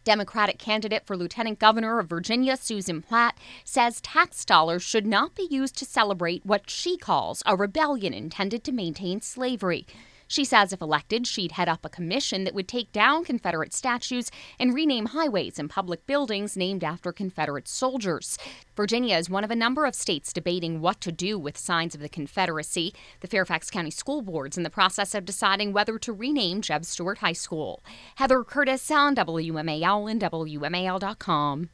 Democratic candidate for lieutenant governor of Virginia, Susan Platt, says tax dollars should not be used to celebrate what she calls a rebellion intended to maintain slavery. She says if elected, she'd head up a commission that would take down Confederate statues and rename highways and public buildings named after Confederate soldiers. Virginia is one of a number of states debating what to do with signs of the Confederacy. The Fairfax County School Board's in the process of deciding whether to rename Jeb Stuart High School. Heather Curtis on WMAL and WMAL.com.